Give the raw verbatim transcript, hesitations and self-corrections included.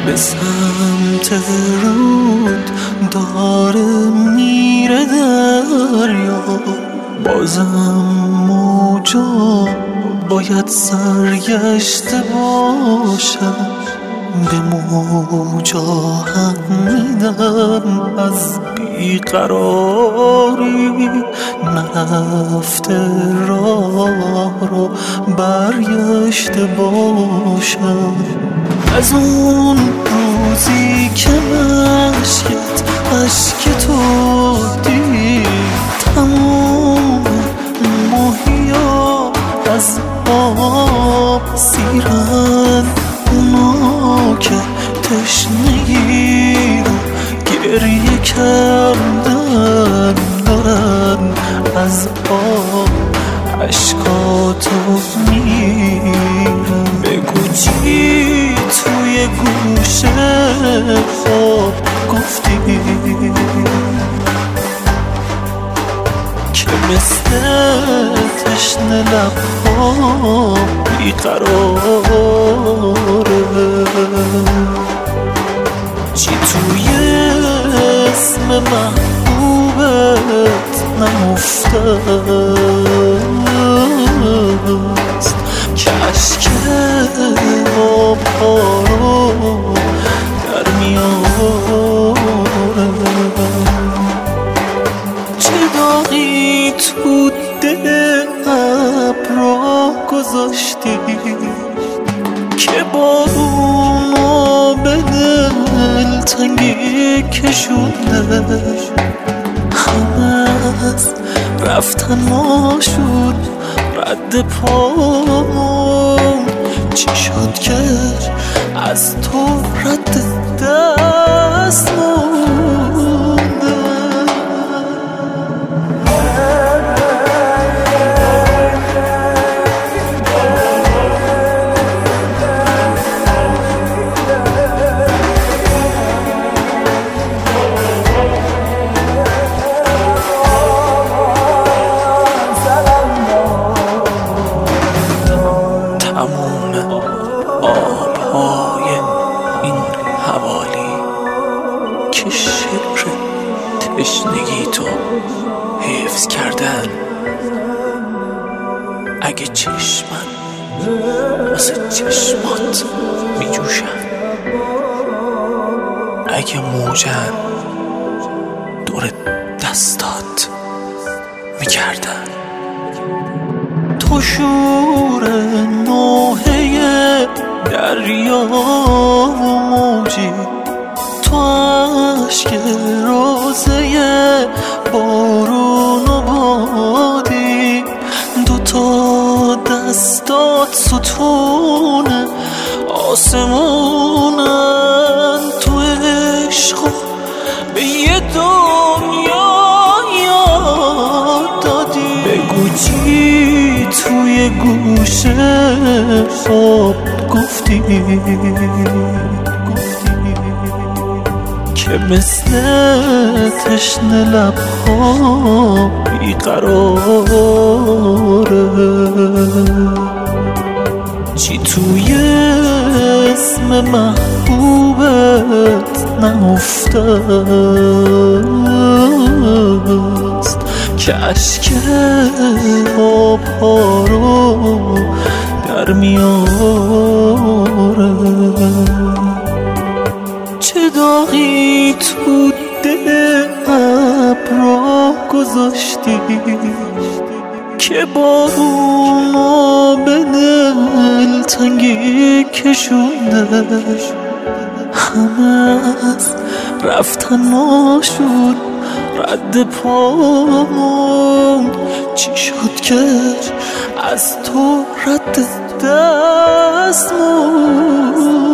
به سمت رود داره میره دریا، بازم موجا باید سرگشته باشم. به موجا هم میدم از بیقراری، نرفته راه رو برگشته باشم. از اون روزی که مشکت عشق تو دید، تمام ماهیا از آب سیرن، اونا که تشنگی رو گریه کردن دارن از آب عشقاتو میرن. بگو چی توی گوشه خواب گفتی که مثل تشنه لبها بیقراره؟ چی توی اسم محبوبت نهفتست که عشق آبها رو در میاره؟ چه داغی تو دل ابرا گذاشتی که بارونو به دلتنگی کشونده؟ همه از رفتن ما شد رد پام، چی شد که از تو رد دست مونده؟ آبهای این حوالی که شعر تشنگی تو حفظ کردن، اگه چشمن واسه چشمات می جوشن، اگه موجن دور دستات می کردن. تو شور نوحه دریا و موجی، تو عشق روزه بارون و بادی، دوتا دستات ستون آسمونن، تو عشق به یه دنیا یاد دادی. بگو چی توی گوشه خواب گفتی که مثل تشنه لبها بیقراره؟ چی توی اسم محبوبت نهفتست که عشق آبها رو در میاره؟ چه داغی تو دل ابرا گذاشتی که بارونو به دلتنگی کشونده؟ همه از رفتن ما شد رد پامون، چی شد که از تو رد دست مون؟